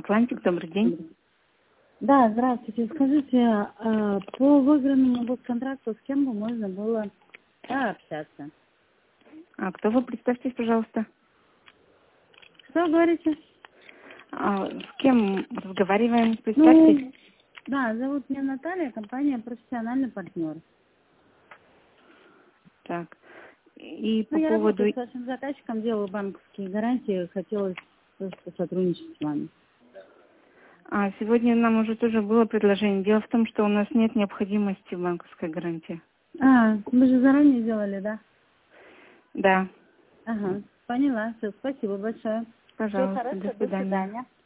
Атлантик, добрый день. Да, здравствуйте. Скажите, по выигранному госконтракту с кем бы можно было пообщаться? А кто вы? Представьтесь, пожалуйста. Что говорите? С кем разговариваем? Представьтесь. Да, зовут меня Наталья, компания «Профессиональный партнер». Так. И по Я поводу... работаю с вашим заказчиком, делаю банковские гарантии, хотелось просто сотрудничать с вами. Сегодня нам уже тоже было предложение. Дело в том, что у нас нет необходимости в банковской гарантии. Вы же заранее сделали, да? Да. Ага, поняла. Все, спасибо большое. Всего Пожалуйста, хорошего, до до свидания. свидания.